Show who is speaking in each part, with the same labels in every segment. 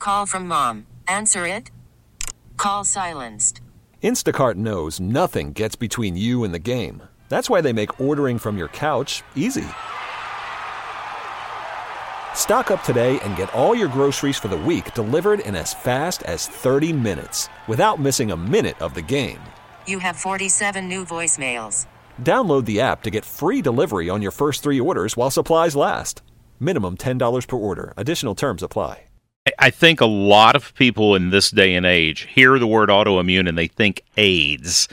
Speaker 1: call from mom. Answer it. Call silenced.
Speaker 2: Instacart knows nothing gets between you and the game. That's why they make ordering from your couch easy. Stock up today and get all your groceries for the week delivered in as fast as 30 minutes without missing a minute of the game.
Speaker 1: You have 47 new voicemails.
Speaker 2: Download the app to get free delivery on your first 3 orders while supplies last. Minimum $10 per order. Additional terms apply.
Speaker 3: I think a lot of people in this day and age hear the word autoimmune and they think AIDS.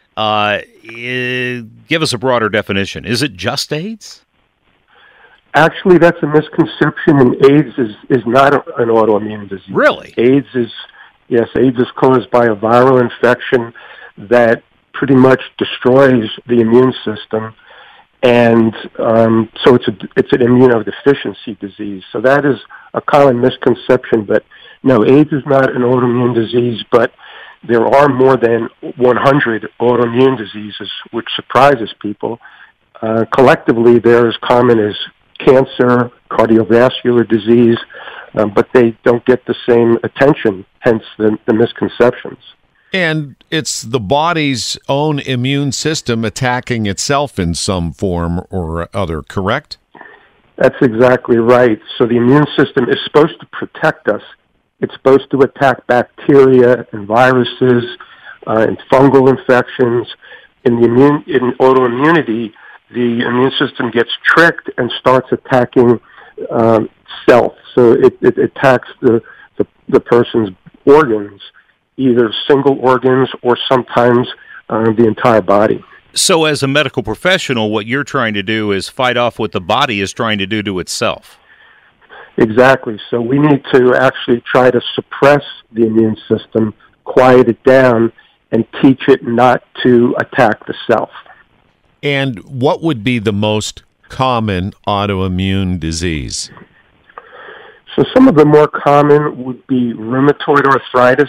Speaker 3: Give us a broader definition. Is it just AIDS?
Speaker 4: Actually, that's a misconception, and AIDS is not an autoimmune disease.
Speaker 3: Really?
Speaker 4: AIDS is caused by a viral infection that pretty much destroys the immune system, and so it's an immunodeficiency disease. So that is a common misconception, but no, AIDS is not an autoimmune disease, but there are more than 100 autoimmune diseases, which surprises people. Collectively, they're as common as cancer, cardiovascular disease, but they don't get the same attention, hence the misconceptions.
Speaker 5: And it's the body's own immune system attacking itself in some form or other, correct?
Speaker 4: That's exactly right. So the immune system is supposed to protect us. It's supposed to attack bacteria and viruses and fungal infections. In autoimmunity, the immune system gets tricked and starts attacking self. So it attacks the person's organs, either single organs or sometimes the entire body.
Speaker 3: So as a medical professional, what you're trying to do is fight off what the body is trying to do to itself.
Speaker 4: Exactly. So we need to actually try to suppress the immune system, quiet it down, and teach it not to attack the self.
Speaker 5: And what would be the most common autoimmune disease?
Speaker 4: So some of the more common would be rheumatoid arthritis.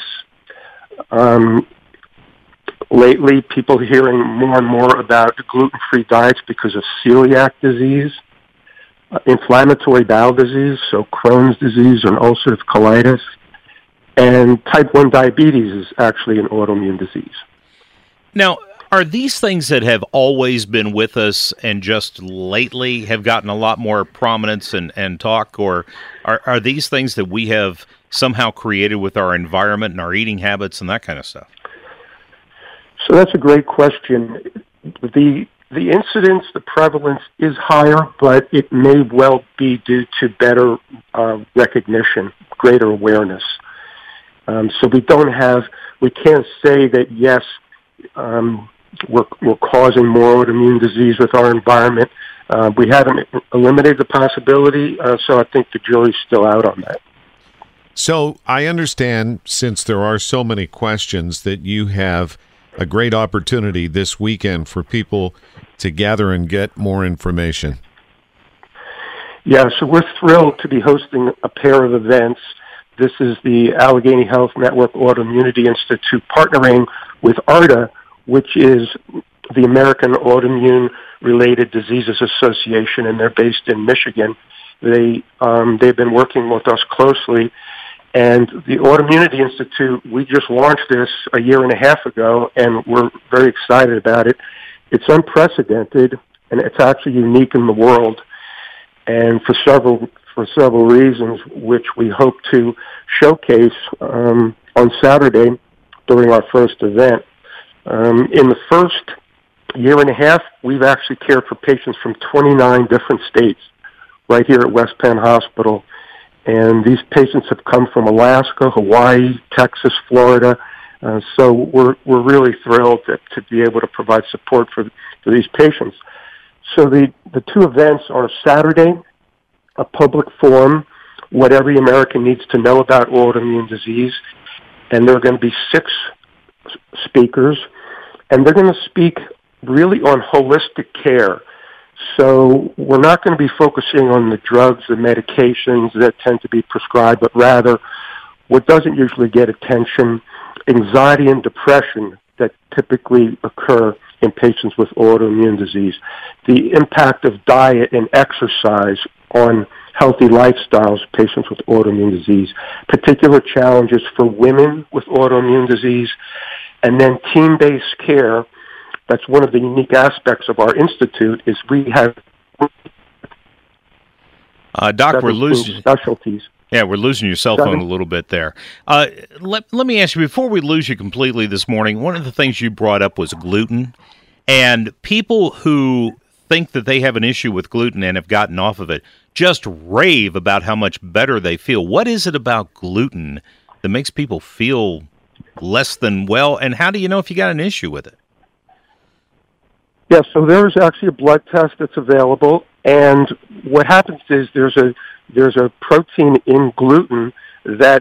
Speaker 4: Lately, people are hearing more and more about gluten-free diets because of celiac disease, inflammatory bowel disease, so Crohn's disease and ulcerative colitis, and type 1 diabetes is actually an autoimmune disease.
Speaker 3: Now, are these things that have always been with us and just lately have gotten a lot more prominence and talk, or are these things that we have somehow created with our environment and our eating habits and that kind of stuff?
Speaker 4: So that's a great question. The incidence, the prevalence is higher, but it may well be due to better recognition, greater awareness. So we can't say that, yes, we're causing more autoimmune disease with our environment. We haven't eliminated the possibility, so I think the jury's still out on that.
Speaker 5: So I understand, since there are so many questions, that you have a great opportunity this weekend for people to gather and get more information.
Speaker 4: Yeah, so we're thrilled to be hosting a pair of events. This is the Allegheny Health Network Autoimmunity Institute partnering with ARDA, which is the American Autoimmune Related Diseases Association, and they're based in Michigan. They've been working with us closely. And the Autoimmunity Institute, we just launched this a year and a half ago, and we're very excited about it. It's unprecedented, and it's actually unique in the world, and for several reasons, which we hope to showcase on Saturday during our first event. In the first year and a half, we've actually cared for patients from 29 different states right here at West Penn Hospital. And these patients have come from Alaska, Hawaii, Texas, Florida. So we're really thrilled to be able to provide support for these patients. So the two events are Saturday, a public forum, what every American needs to know about autoimmune disease. And there are going to be 6 speakers. And they're going to speak really on holistic care. So we're not going to be focusing on the drugs, the medications that tend to be prescribed, but rather what doesn't usually get attention, anxiety and depression that typically occur in patients with autoimmune disease, the impact of diet and exercise on healthy lifestyles of patients with autoimmune disease, particular challenges for women with autoimmune disease, and then team-based care. That's one of the unique aspects of our institute is we have
Speaker 3: Doc, we're losing
Speaker 4: specialties.
Speaker 3: Yeah, we're losing your cell phone a little bit there. Let me ask you, before we lose you completely this morning, one of the things you brought up was gluten. And people who think that they have an issue with gluten and have gotten off of it just rave about how much better they feel. What is it about gluten that makes people feel less than well? And how do you know if you got an issue with it?
Speaker 4: Yeah, so there's actually a blood test that's available, and what happens is there's a protein in gluten that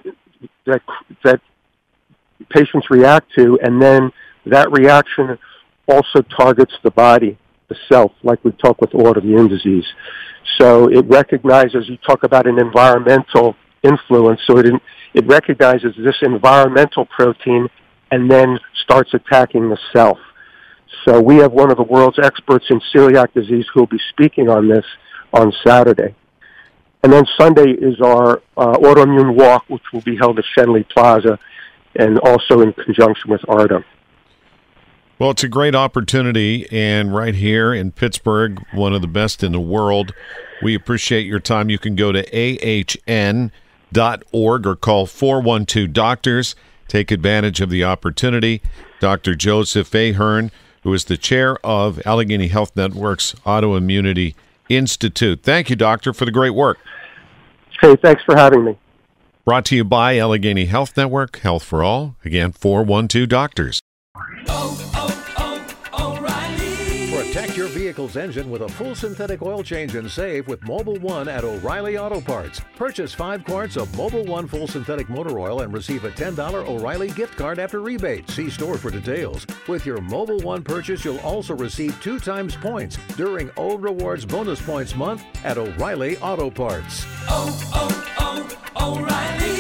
Speaker 4: patients react to, and then that reaction also targets the body, the self, like we talk with autoimmune disease. So it recognizes, you talk about an environmental influence, so it recognizes this environmental protein and then starts attacking the self. So we have one of the world's experts in celiac disease who will be speaking on this on Saturday. And then Sunday is our autoimmune walk, which will be held at Shenley Plaza and also in conjunction with ARDA.
Speaker 5: Well, it's a great opportunity, and right here in Pittsburgh, one of the best in the world. We appreciate your time. You can go to ahn.org or call 412-DOCTORS. Take advantage of the opportunity. Dr. Joseph Ahern, who is the chair of Allegheny Health Network's Autoimmunity Institute. Thank you, Doctor, for the great work.
Speaker 4: Hey, thanks for having me.
Speaker 5: Brought to you by Allegheny Health Network, Health for All. Again, 412-DOCTORS.
Speaker 6: Protect your vehicle's engine with a full synthetic oil change and save with Mobil 1 at O'Reilly Auto Parts. Purchase 5 quarts of Mobil 1 full synthetic motor oil and receive a $10 O'Reilly gift card after rebate. See store for details. With your Mobil 1 purchase, you'll also receive 2 times points during Old Rewards Bonus Points Month at O'Reilly Auto Parts.
Speaker 7: O'Reilly